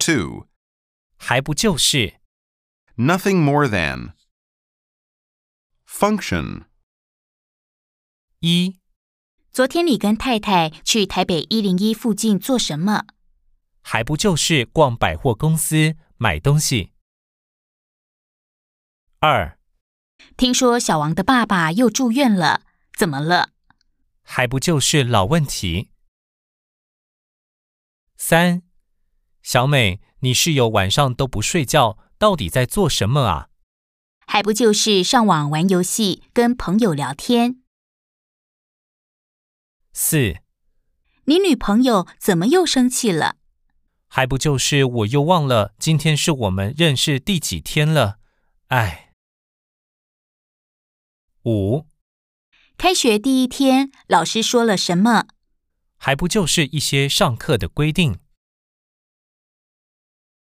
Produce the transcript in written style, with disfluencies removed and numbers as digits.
2. 还不就是 Nothing more than. Function. 1. 昨天你跟太太去台北101附近做什么？ 还不就是逛百货公司买东西。2. 听说小王的爸爸又住院了，怎么了？ 还不就是老问题。3. 小美，你室友晚上都不睡觉，到底在做什么啊？ 还不就是上网玩游戏，跟朋友聊天。 4. 你女朋友怎么又生气了？ 还不就是我又忘了今天是我们认识第几天了，唉。5. 开学第一天，老师说了什么？ 还不就是一些上课的规定。